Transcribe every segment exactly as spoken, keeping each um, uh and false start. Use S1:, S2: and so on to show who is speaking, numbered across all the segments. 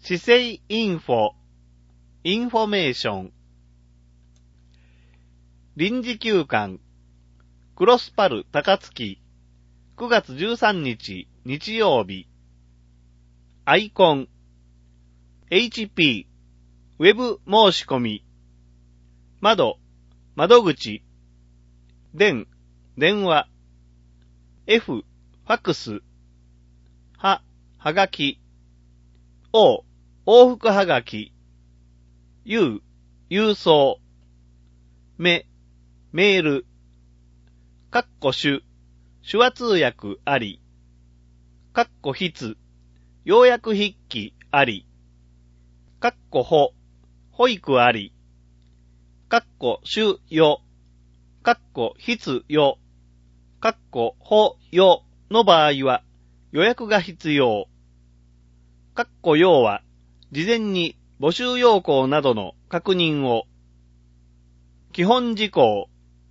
S1: 市政インフォ、インフォメーション。臨時休館、クロスパル高槻、くがつじゅうさんにち日曜日。アイコン、エイチピー、ウェブ申し込み。窓、窓口。電、電話。F、ファックス。は、はがき。O、往復はがき。U、郵送。め、メール。かっこ手、手話通訳あり。かっこ筆、要約筆記あり。かっこほ、保育あり。かっこ主よ、かっこ必よ、かっこほよの場合は予約が必要。かっこ要は事前に募集要項などの確認を。基本事項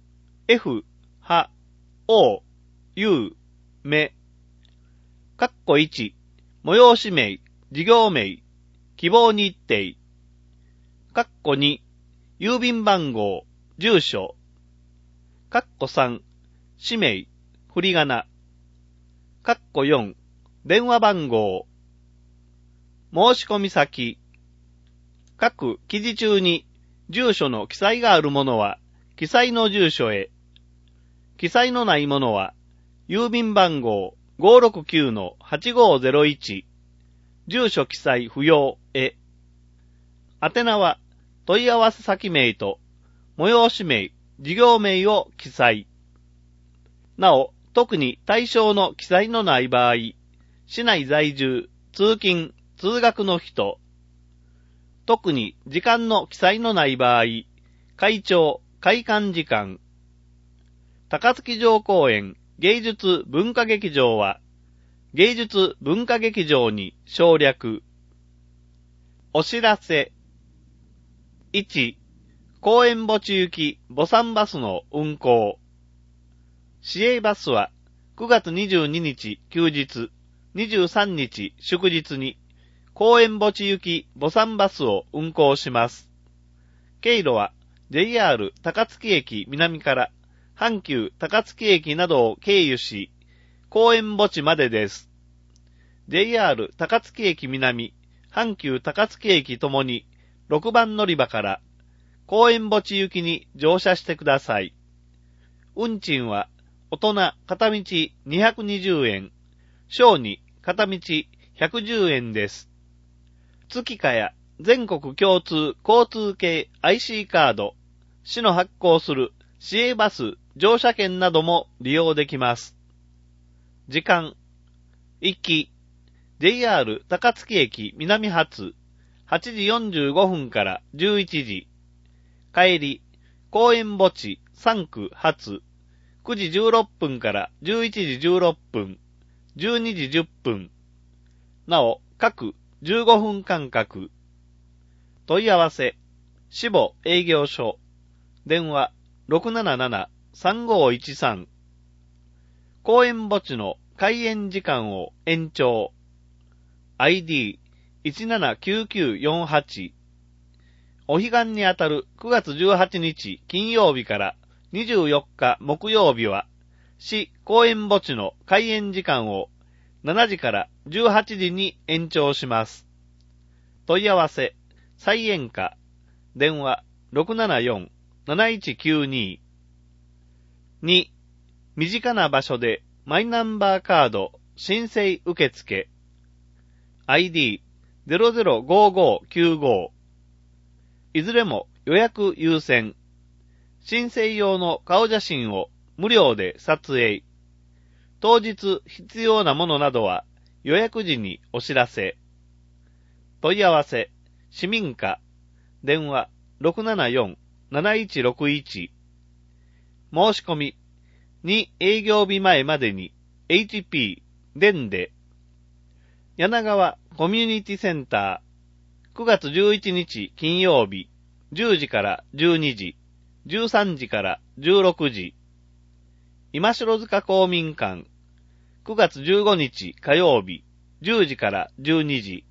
S1: F、は、O、U、め。かっこいち、催し名、事業名、希望日程。かっこに、郵便番号、住所。かっこさん、氏名、振り仮名。かっこよん、電話番号。申し込み先。各記事中に住所の記載があるものは記載の住所へ。記載のないものは郵便番号 ごーろくきゅうのはちごーぜろいち 住所記載不要へ。宛名は問い合わせ先名と催し名、事業名を記載。なお、特に対象の記載のない場合、市内在住、通勤、通学の人、特に時間の記載のない場合、会長、開館時間。高槻城公園芸術文化劇場は、芸術文化劇場に省略。お知らせ。いち、公園墓地行き墓参バスの運行。市営バスはくがつにじゅうににち休日、にじゅうさんにち祝日に公園墓地行き墓参バスを運行します。経路は ジェイアール 高槻駅南から阪急高槻駅などを経由し、公園墓地までです。ジェイアール 高槻駅南、阪急高槻駅ともにろくばん乗り場から公園墓地行きに乗車してください。運賃は大人片道にひゃくにじゅうえん、小児片道ひゃくじゅうえんです。月かや全国共通交通系 アイシー カード、市の発行する市営バス乗車券なども利用できます。時間、行き、ジェイアール 高槻駅南発、はちじよんじゅうごふんからじゅういちじ。帰り、公園墓地さんく発、くじじゅうろっぷんからじゅういちじじゅうろっぷん、じゅうにじじゅっぷん。なお、各じゅうごふん間隔。問い合わせ、市母営業所、電話 ろくなななな さんごいちさん。公園墓地の開園時間を延長。アイディーいちななきゅうきゅうよんはち。お彼岸にあたるくがつじゅうはちにち金曜日からにじゅうよっか木曜日は、市公園墓地の開園時間をしちじからじゅうはちじに延長します。問い合わせ、再延価、電話 ろくななよん なないちきゅうに。に、身近な場所でマイナンバーカード申請受付。アイディーゼロゼロごごきゅうご。いずれも予約優先。申請用の顔写真を無料で撮影。当日必要なものなどは予約時にお知らせ。問い合わせ、市民課、電話 ろくななよん なないちろくいち。申し込み、に営業日前までに エイチピー、電で。柳川コミュニティセンター、くがつじゅういちにち金曜日、じゅうじからじゅうにじ、じゅうさんじからじゅうろくじ。今城塚公民館、くがつじゅうごにち火曜日、じゅうじからじゅうにじ、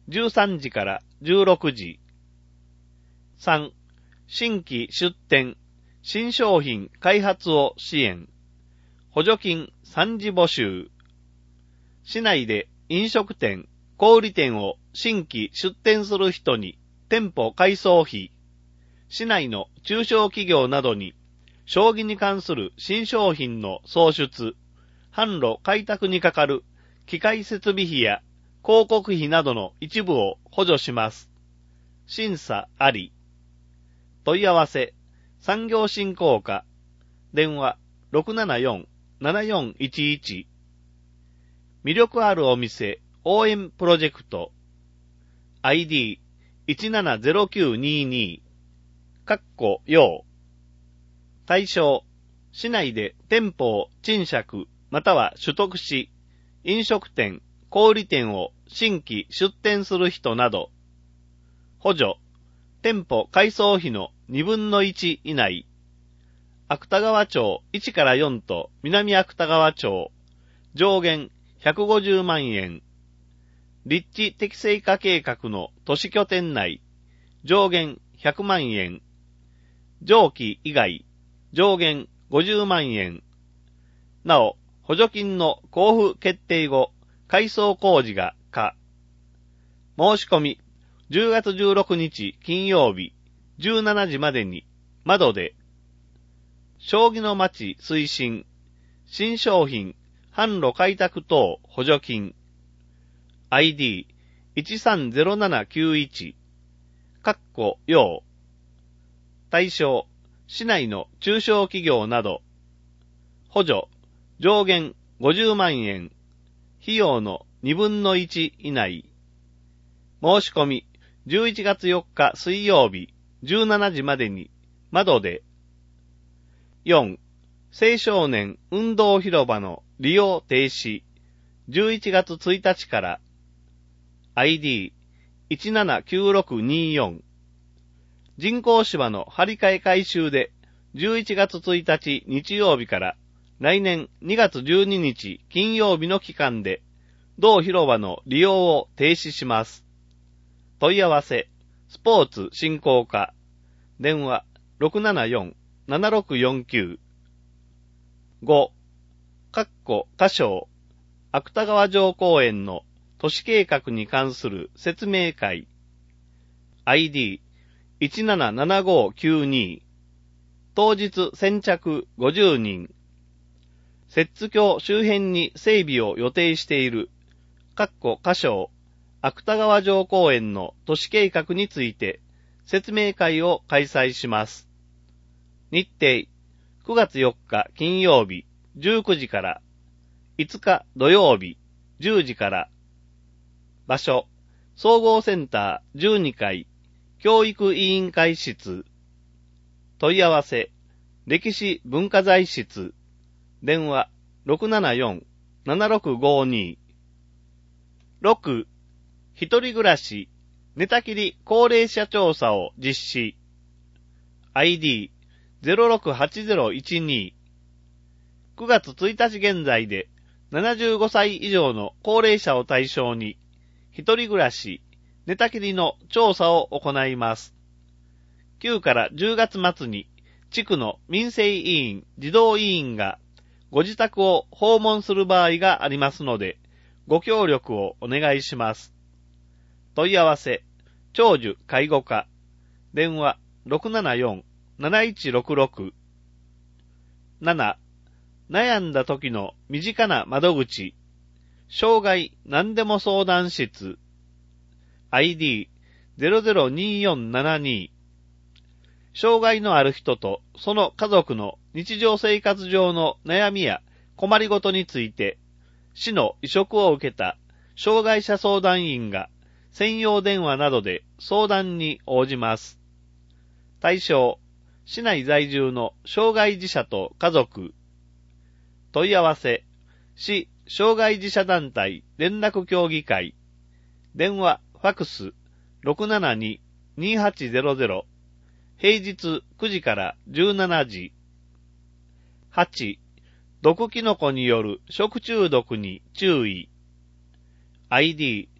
S1: じゅうさんじからじゅうろくじ。さん、新規出店、新商品開発を支援。補助金さんじ募集。市内で飲食店、小売店を新規出店する人に店舗改装費。市内の中小企業などに将棋に関する新商品の創出、販路開拓にかかる機械設備費や広告費などの一部を補助します。審査あり。問い合わせ、産業振興課。電話 ろくななよん ななよんいちいち。魅力あるお店応援プロジェクト。アイディーいちななゼロきゅうにに。かっこよう。対象、市内で店舗を賃借または取得し、飲食店、小売店を新規出店する人など。補助、店舗改装費のにぶんのいち以内。芥川町いちからよんと南芥川町、上限ひゃくごじゅうまんえん。立地適正化計画の都市拠点内、上限ひゃくまんえん。上記以外、上限ごじゅうまんえん。なお、補助金の交付決定後、改装工事が可。申し込み、じゅうがつじゅうろくにち金曜日、じゅうしちじまでに、窓で、将棋の街推進、新商品、販路開拓等補助金、アイディーいちさんゼロななきゅういち、かっこよう、対象、市内の中小企業など、補助、上限ごじゅうまんえん、費用のにぶんのいち以内、申し込み、じゅういちがつよっか水曜日、じゅうしちじまでに、窓で、よん、青少年運動広場の利用停止、じゅういちがつついたちから、アイディーいちななきゅうろくによん、人工芝の張り替え改修で、じゅういちがつついたち日曜日から、来年にがつじゅうににち金曜日の期間で、同広場の利用を停止します。問い合わせ、スポーツ振興課、電話 ろくななよん ななろくよんきゅう。ご、かっこ仮称、芥川城公園の都市計画に関する説明会、アイディーいちななななごきゅうに、当日先着ごじゅうにん、摂津峡周辺に整備を予定している、かっこ仮称、芥川城公園の都市計画について説明会を開催します。日程、くがつよっか金曜日じゅうくじから、いつか土曜日じゅうじから、場所、総合センターじゅうにかい、教育委員会室、問い合わせ、歴史文化財室、電話 ろくななよん ななろくごに。ろく、一人暮らし、寝たきり高齢者調査を実施。アイディーゼロろくはちゼロいちに。くがつついたち現在でななじゅうごさい以上の高齢者を対象に、一人暮らし、寝たきりの調査を行います。きゅうからじゅうがつ末に、地区の民生委員、児童委員が、ご自宅を訪問する場合がありますので、ご協力をお願いします。問い合わせ、長寿介護課、電話 ろくななよん なないちろくろく。なな、悩んだ時の身近な窓口、障害何でも相談室、アイディーゼロゼロによんななに。障害のある人とその家族の日常生活上の悩みや困りごとについて、市の委嘱を受けた障害者相談員が専用電話などで相談に応じます。対象、市内在住の障害児者と家族。問い合わせ、市障害児者団体連絡協議会。電話、ファクス ろくななに にはちゼロゼロ。平日くじからじゅうしちじ。はち、毒キノコによる食中毒に注意。アイディー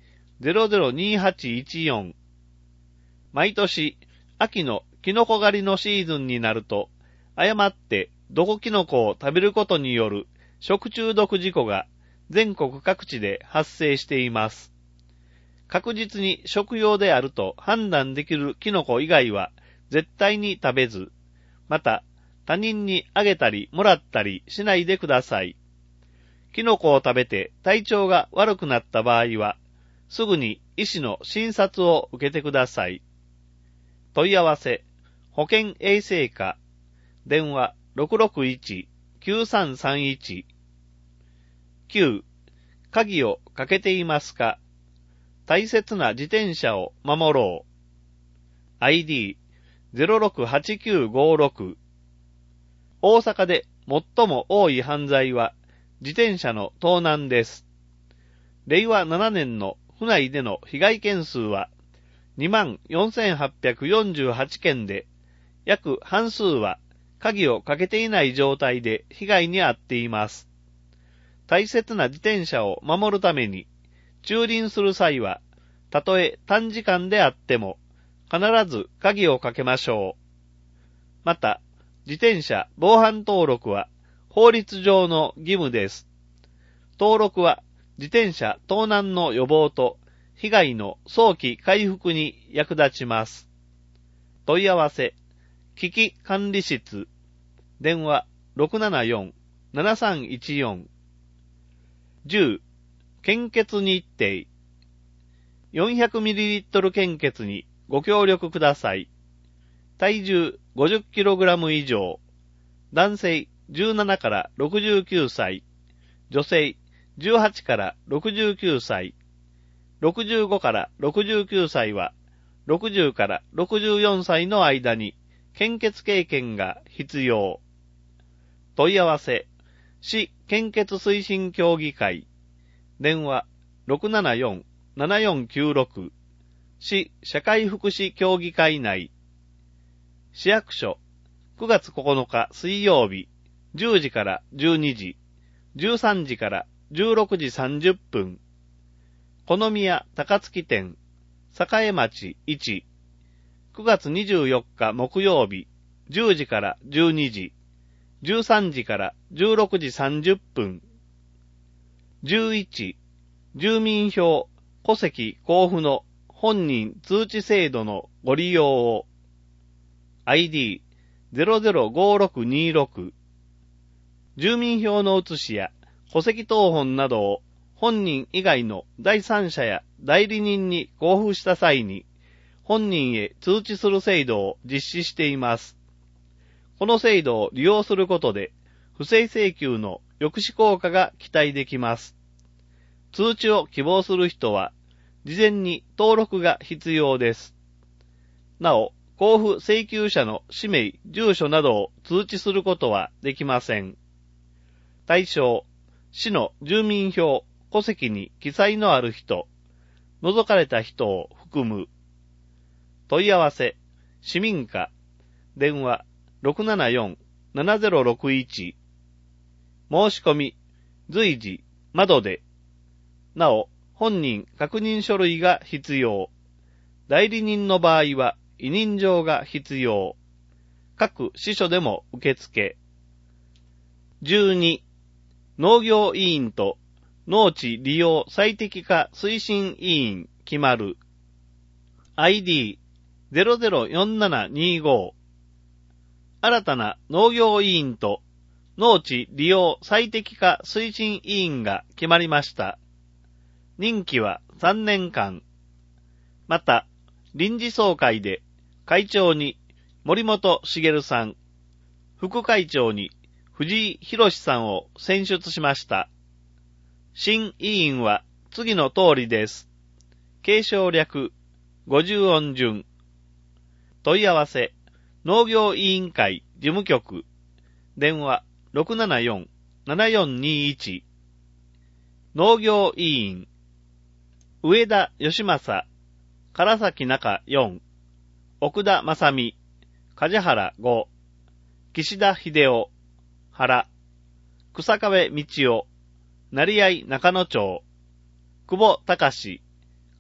S1: ゼロゼロにはちいちよん。毎年、秋のキノコ狩りのシーズンになると、誤って毒キノコを食べることによる食中毒事故が全国各地で発生しています。確実に食用であると判断できるキノコ以外は絶対に食べず、また他人にあげたりもらったりしないでください。キノコを食べて体調が悪くなった場合は、すぐに医師の診察を受けてください。問い合わせ、保健衛生課、電話 ろくろくいちきゅうさんさんいち。きゅう、鍵をかけていますか？大切な自転車を守ろう。アイディーゼロろくはちきゅうごろく。大阪で最も多い犯罪は自転車の盗難です。れいわななねんの府内での被害件数は にまんよんせんはっぴゃくよんじゅうはちけんで、約半数は鍵をかけていない状態で被害に遭っています。大切な自転車を守るために、駐輪する際は、たとえ短時間であっても、必ず鍵をかけましょう。また、自転車防犯登録は法律上の義務です。登録は自転車盗難の予防と被害の早期回復に役立ちます。問い合わせ、危機管理室、電話 ろくななよんななさんいちよん。じゅう、献血日程。よんひゃくミリリットル 献血にご協力ください。体重 ごじゅっキログラム 以上。男性じゅうななからろくじゅうきゅうさい。女性じゅうはちからろくじゅうきゅうさい。ろくじゅうごからろくじゅうきゅうさいは、ろくじゅうからろくじゅうよんさいの間に献血経験が必要。問い合わせ、市献血推進協議会。電話 ろくななよんななよんきゅうろく。市社会福祉協議会内。市役所、くがつここのか水曜日、じゅうじからじゅうにじ、じゅうさんじからじゅうろくじさんじゅっぷん。好宮高槻店、栄町いち、くがつにじゅうよっか木曜日、じゅうじからじゅうにじ、じゅうさんじからじゅうろくじさんじゅっぷん。じゅういち、住民票、戸籍交付の本人通知制度のご利用を。アイディーゼロゼロごろくにろく。住民票の写しや戸籍謄本などを本人以外の第三者や代理人に交付した際に、本人へ通知する制度を実施しています。この制度を利用することで、不正請求の抑止効果が期待できます。通知を希望する人は、事前に登録が必要です。なお、交付請求者の氏名、住所などを通知することはできません。対象、市の住民票、戸籍に記載のある人、除かれた人を含む。問い合わせ、市民課、電話 ろくななよんななゼロろくいち。申し込み、随時、窓で。なお、本人確認書類が必要。代理人の場合は、委任状が必要。各支所でも受付。じゅうに、農業委員と農地利用最適化推進委員決まる。アイディーゼロゼロよんななにご。新たな農業委員と農地利用最適化推進委員が決まりました。任期はさんねんかん。また、臨時総会で会長に森本茂さん、副会長に藤井博さんを選出しました。新委員は次の通りです。継承略ごじゅうおん順。問い合わせ、農業委員会事務局、電話 ろくななよんななよんにいち。農業委員、上田義正、唐崎中よん、奥田正美、梶原ご、岸田秀夫、原、草壁道夫、成合中野町、久保隆、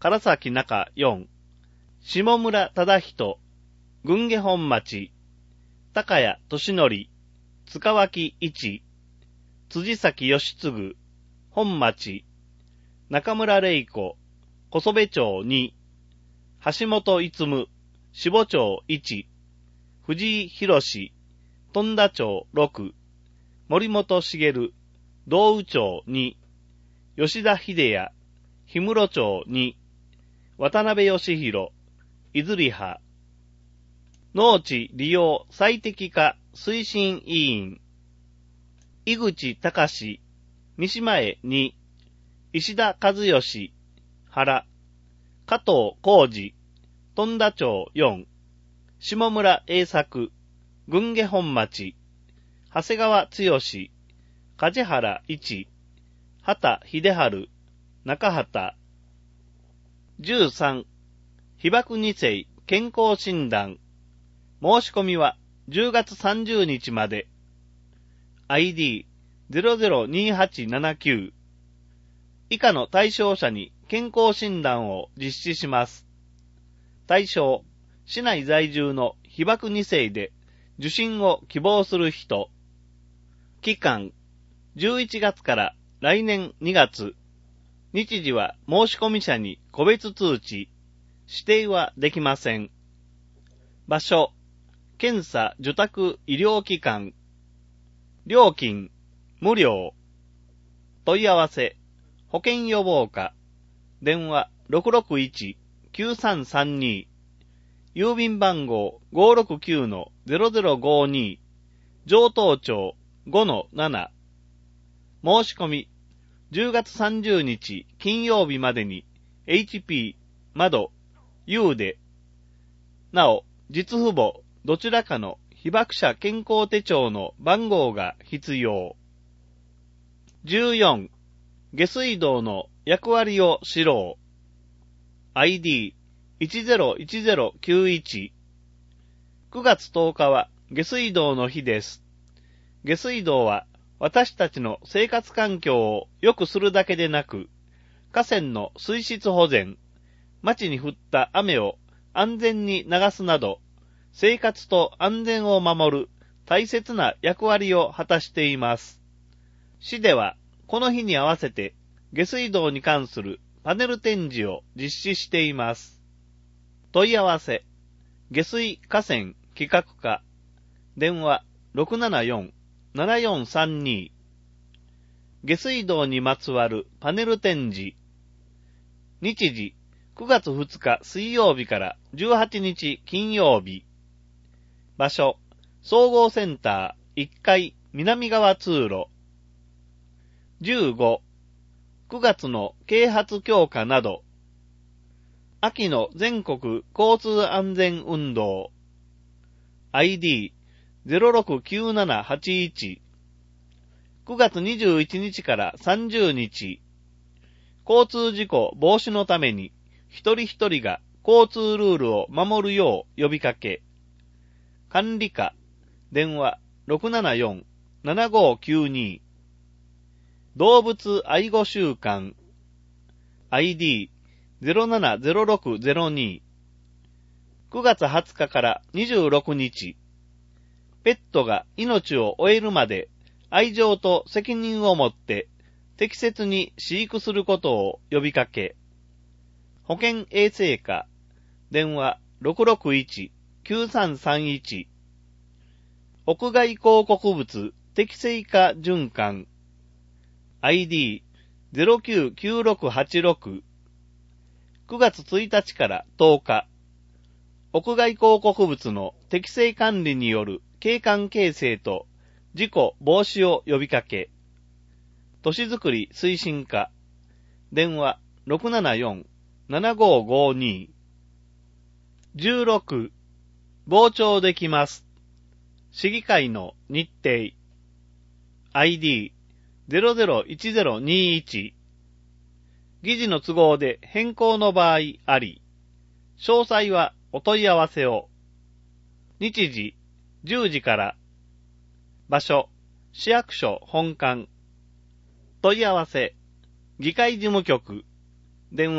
S1: 唐崎中よん、下村忠人、郡下本町、高谷俊則、塚脇いち、辻崎義継、本町、中村玲子、小曽部町に、橋本いつむ、支部町いち、藤井博士、富田町ろく、森本茂、道宇町に、吉田秀也、氷室町に、渡辺義弘、いずりは、農地利用最適化推進委員、井口隆、三島江に、石田和義、原、加藤浩二、富田町よん、下村栄作、郡下本町、長谷川剛、梶原一、畑秀治、中畑。じゅうさん、被爆に世健康診断。申し込みはじゅうがつさんじゅうにちまで。アイディーゼロゼロにはちななきゅう。以下の対象者に健康診断を実施します。対象、市内在住の被爆に世で受診を希望する人。期間、じゅういちがつから来年にがつ。日時は申し込み者に個別通知。指定はできません。場所、検査受託医療機関。料金、無料。問い合わせ、保険予防課。電話 ろくろくいちきゅうさんさんに。郵便番号 ごーろくきゅうのゼロゼロごに。城東町 ごのなな。申し込み、じゅうがつさんじゅうにち金曜日までに エイチピー、窓、U で。なお、実父母どちらかの被爆者健康手帳の番号が必要。じゅうよん、下水道の役割を知ろう。アイディーいちゼロいちゼロきゅういち。くがつとおかは下水道の日です。下水道は私たちの生活環境を良くするだけでなく、河川の水質保全、町に降った雨を安全に流すなど、生活と安全を守る大切な役割を果たしています。市ではこの日に合わせて下水道に関するパネル展示を実施しています。問い合わせ、下水河川企画課、電話 ろくななよんななよんさんに。下水道にまつわるパネル展示。日時、くがつふつか水曜日からじゅうはちにち金曜日。場所、総合センターいっかい南側通路。じゅうご、くがつの啓発強化など。秋の全国交通安全運動。アイディーゼロろくきゅうななはちいち。くがつにじゅういちにちからさんじゅうにち。交通事故防止のために一人一人が交通ルールを守るよう呼びかけ。管理課、電話 ろくななよんななごきゅうに。動物愛護週間。アイディーゼロななゼロろくゼロに。くがつはつかからにじゅうろくにち。ペットが命を終えるまで愛情と責任を持って適切に飼育することを呼びかけ。保健衛生課、電話 ろくろくいちきゅうさんさんいち。屋外広告物適正化循環。アイディーゼロきゅうきゅうろくはちろく。くがつついたちからとおか。屋外広告物の適正管理による景観形成と事故防止を呼びかけ。都市づくり推進課。電話 ろくななよんななごごに。じゅうろく、傍聴できます。市議会の日程。アイディーゼロゼロいちゼロにいち。議事の都合で変更の場合あり。詳細はお問い合わせを。日時、じゅうじから。場所、市役所本館。問い合わせ、議会事務局。電話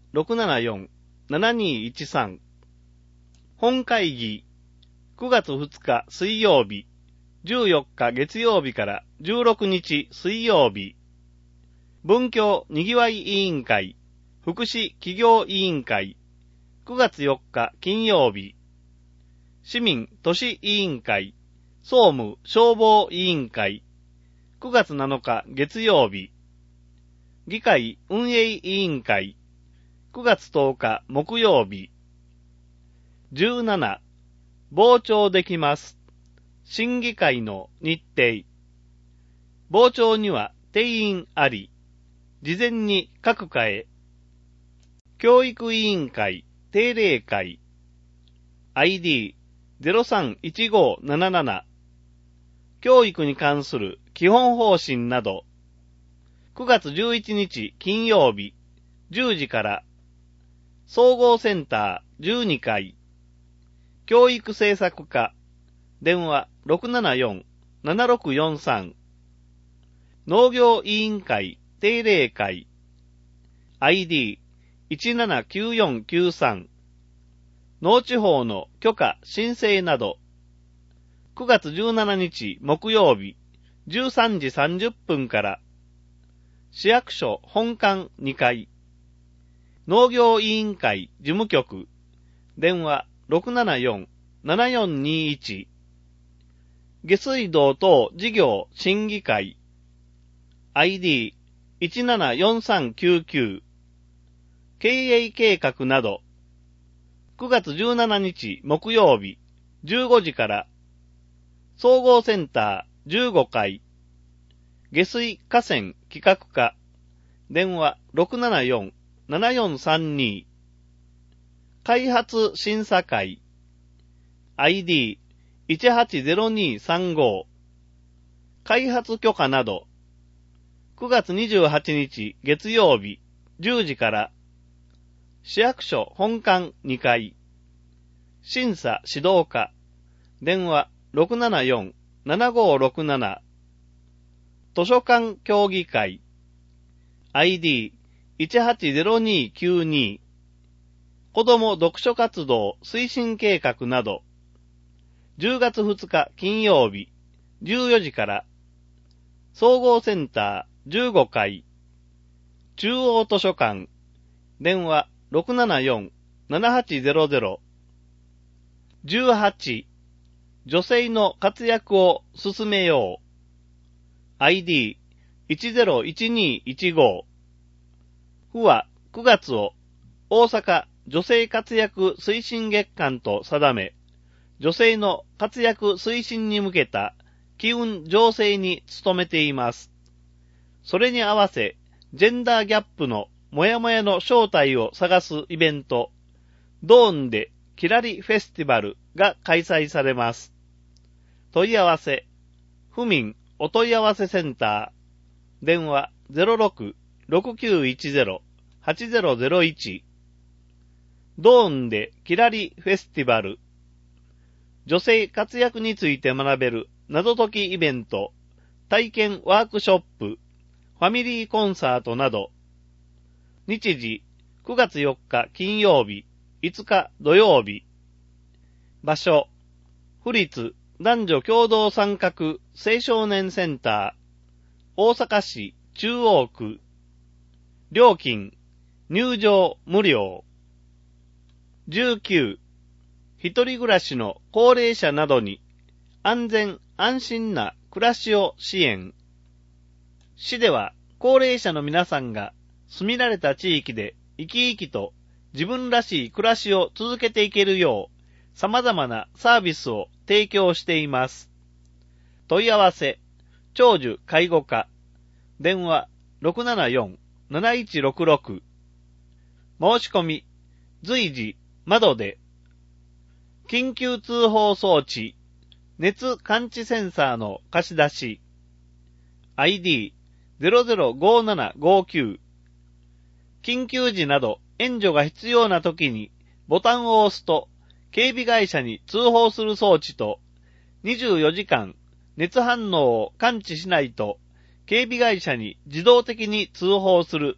S1: ろくななよん、ななにいちさん。本会議、くがつふつか水曜日、じゅうよっか月曜日からじゅうろくにち水曜日。文教にぎわい委員会、福祉企業委員会、くがつよっか金曜日。市民都市委員会、総務消防委員会、くがつなのか月曜日。議会運営委員会、くがつとおか木曜日。じゅうなな、傍聴できます。審議会の日程。傍聴には定員あり、事前に各課へ。教育委員会定例会 アイディーゼロさんいちごなななな 教育に関する基本方針などくがつじゅういちにち金曜日じゅうじから総合センターじゅうにかい教育政策課電話 ろくななよん ななろくよんさん 農業委員会定例会 アイディーいちななきゅうよんきゅうさん 農地法の許可申請などくがつじゅうしちにち木曜日じゅうさんじさんじゅっぷんから市役所本館にかい農業委員会事務局電話 ろくななよん ななよんにいち 下水道等事業審議会 アイディーいちななよんさんきゅうきゅう 経営計画などくがつじゅうしちにち木曜日じゅうごじから総合センターじゅうごかい下水河川企画課電話 ろくななよん ななよんさんに 開発審査会 アイディーいちはちゼロにさんご 開発許可などくがつにじゅうはちにち月曜日じゅうじから市役所本館にかい審査指導課電話 ろくななよん ななごろくなな 図書館協議会 アイディーいちはちゼロにきゅうに 子ども読書活動推進計画などじゅうがつふつか金曜日じゅうよじから総合センターじゅうごかい中央図書館電話 ろくななよん ななはちゼロゼロ じゅうはち女性の活躍を進めよう アイディーいちゼロいちにいちご 府はくがつを大阪女性活躍推進月間と定め女性の活躍推進に向けた機運醸成に努めています。それに合わせジェンダーギャップのもやもやの正体を探すイベント、ドーンでキラリフェスティバルが開催されます。問い合わせ、府民お問い合わせセンター、電話 ゼロろく ろくきゅういちゼロ はちゼロゼロいち、ドーンでキラリフェスティバル、女性活躍について学べる謎解きイベント、体験ワークショップ、ファミリーコンサートなど、日時くがつよっか金曜日、いつか土曜日。場所、府立男女共同参画青少年センター、大阪市中央区。料金、入場無料。じゅうきゅう、一人暮らしの高齢者などに安全安心な暮らしを支援。市では高齢者の皆さんが住み慣れた地域で生き生きと自分らしい暮らしを続けていけるよう様々なサービスを提供しています。問い合わせ、長寿介護課、電話 ろくななよん なないちろくろく、申し込み、随時、窓で、緊急通報装置、熱感知センサーの貸し出し、アイディーゼロゼロごななごきゅう、緊急時など援助が必要な時にボタンを押すと警備会社に通報する装置とにじゅうよじかん熱反応を感知しないと警備会社に自動的に通報する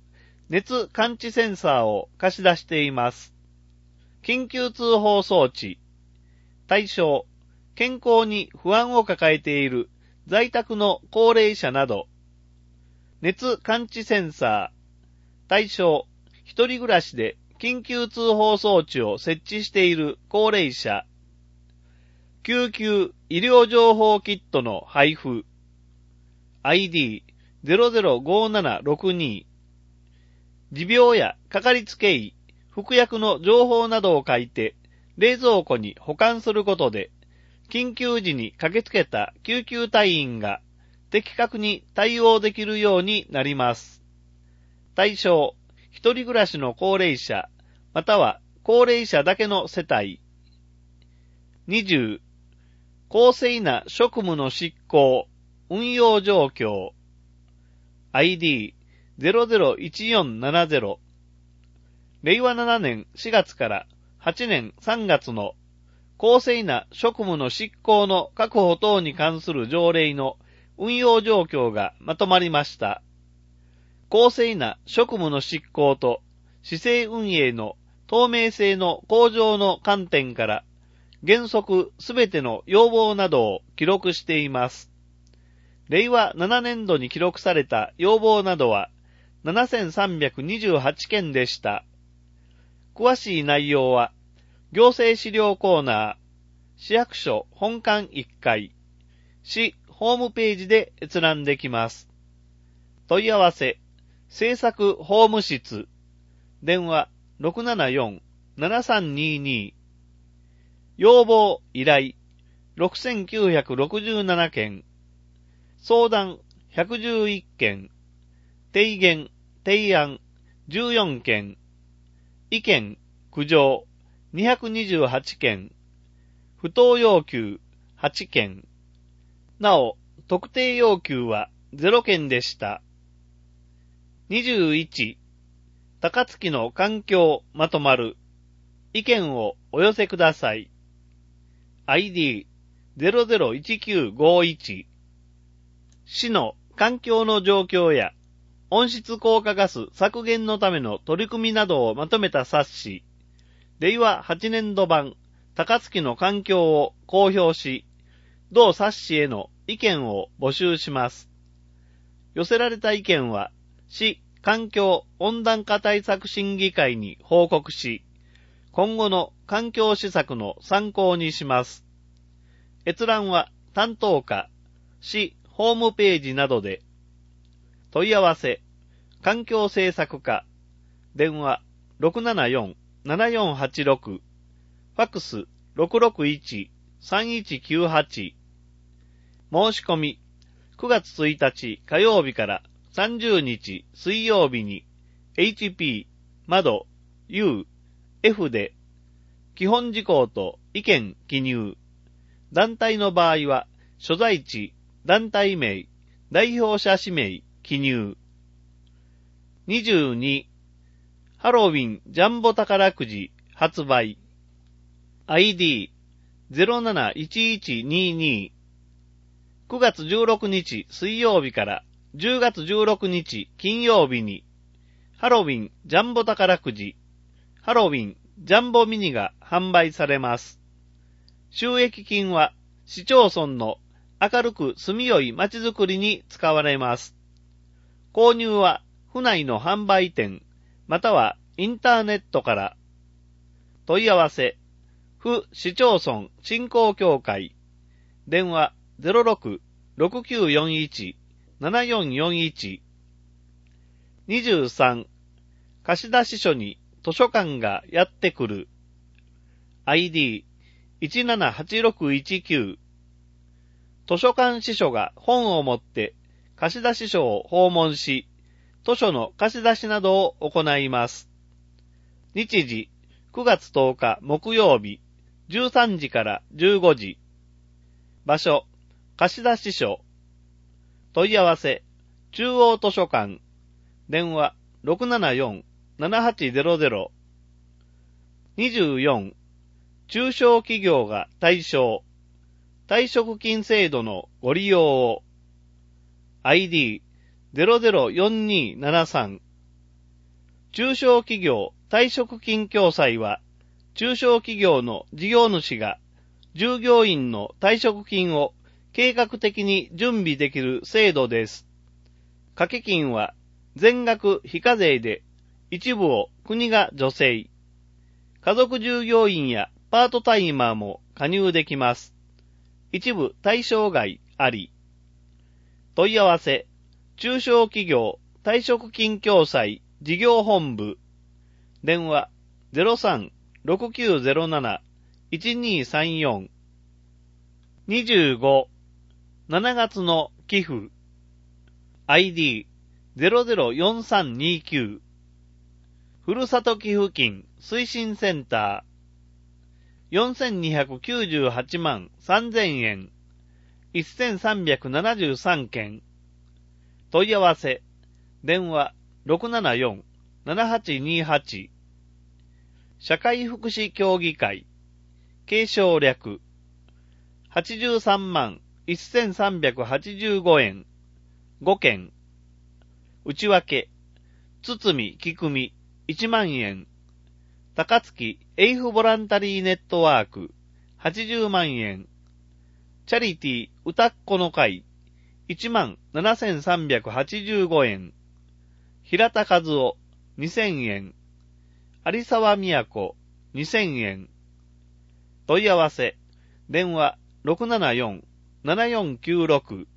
S1: 熱感知センサーを貸し出しています。緊急通報装置。対象、健康に不安を抱えている在宅の高齢者など。熱感知センサー。対象、一人暮らしで緊急通報装置を設置している高齢者。救急医療情報キットの配布。アイディーゼロゼロごーななろくに。持病やかかりつけ医、服薬の情報などを書いて、冷蔵庫に保管することで、緊急時に駆けつけた救急隊員が的確に対応できるようになります。対象、一人暮らしの高齢者、または高齢者だけの世帯。にじゅう、公正な職務の執行、運用状況。アイディーゼロゼロいちよんななゼロ。れいわななねんしがつからはちねんさんがつの公正な職務の執行の確保等に関する条例の運用状況がまとまりました。公正な職務の執行と市政運営の透明性の向上の観点から原則すべての要望などを記録しています。れいわななねんどに記録された要望などはななせんさんびゃくにじゅうはちけんでした。詳しい内容は行政資料コーナー、市役所本館いっかい、市ホームページで閲覧できます。問い合わせ、政策法務室、電話 ろくななよんななさんにに、要望依頼ろくせんきゅうひゃくろくじゅうななけん、相談ひゃくじゅういっけん、提言、提案じゅうよんけん、意見、苦情にひゃくにじゅうはちけん、不当要求はちけん、なお、特定要求はゼロけんでした。にじゅういち、高槻の環境まとまる。意見をお寄せください。アイディーゼロゼロいちきゅうごいち。市の環境の状況や温室効果ガス削減のための取り組みなどをまとめた冊子、れいわはちねんどばん高槻の環境を公表し、同冊子への意見を募集します。寄せられた意見は、市環境温暖化対策審議会に報告し、今後の環境施策の参考にします。閲覧は担当課、市ホームページなどで。問い合わせ、環境政策課、電話 ろくななよんななよんはちろく、ファックス ろくろくいちさんいちきゅうはち。申し込み、くがつついたち火曜日からさんじゅうにち水曜日に エイチピー 窓 ユー F で基本事項と意見記入。団体の場合は所在地、団体名、代表者氏名記入。にじゅうに、ハロウィンジャンボ宝くじ発売。アイディーゼロなないちいちにに。くがつじゅうろくにち水曜日からじゅうがつじゅうろくにち金曜日にハロウィンジャンボ宝くじ、ハロウィンジャンボミニが販売されます。収益金は市町村の明るく住みよい街づくりに使われます。購入は府内の販売店またはインターネットから。問い合わせ、府市町村振興協会、電話 ゼロろく ろくきゅうよんいち ななよんよんいち。にじゅうさん、貸出所に図書館がやってくる。アイディーいちななはちろくいちきゅう。図書館司書が本を持って貸出所を訪問し、図書の貸し出しなどを行います。日時、くがつとおか木曜日、じゅうさんじからじゅうごじ。場所、貸出所。問い合わせ、中央図書館。電話 ろくななよんななはちゼロゼロ。にじゅうよん、中小企業が対象。退職金制度のご利用を。アイディーゼロゼロよんにーななさん。 中小企業退職金共済は、中小企業の事業主が従業員の退職金を計画的に準備できる制度です。掛け金は全額非課税で、一部を国が助成。家族従業員やパートタイマーも加入できます。一部対象外あり。問い合わせ、中小企業退職金共済事業本部。電話 ゼロさん ろくきゅうゼロなな いちにさんよん。にじゅうご、しちがつの寄付。アイディー ゼロゼロよんさんにきゅう。ふるさと寄付金推進センター。よんせんにひゃくきゅうじゅうはちまんさんぜんえん。せんさんびゃくななじゅうさんけん。問い合わせ。電話 ろくななよん ななはちにはち。社会福祉協議会。継承略。はちじゅうさんまんせんさんびゃくはちじゅうごえん。ごけん。内訳。つつみきくみいちまんえん。高槻エイフボランタリーネットワークはちじゅうまんえん。チャリティー歌っ子の会いちまんななせんさんびゃくはちじゅうごえん。平田和夫にせんえん。有沢都にせんえん。問い合わせ。電話 ろくななよん ななよんきゅうろく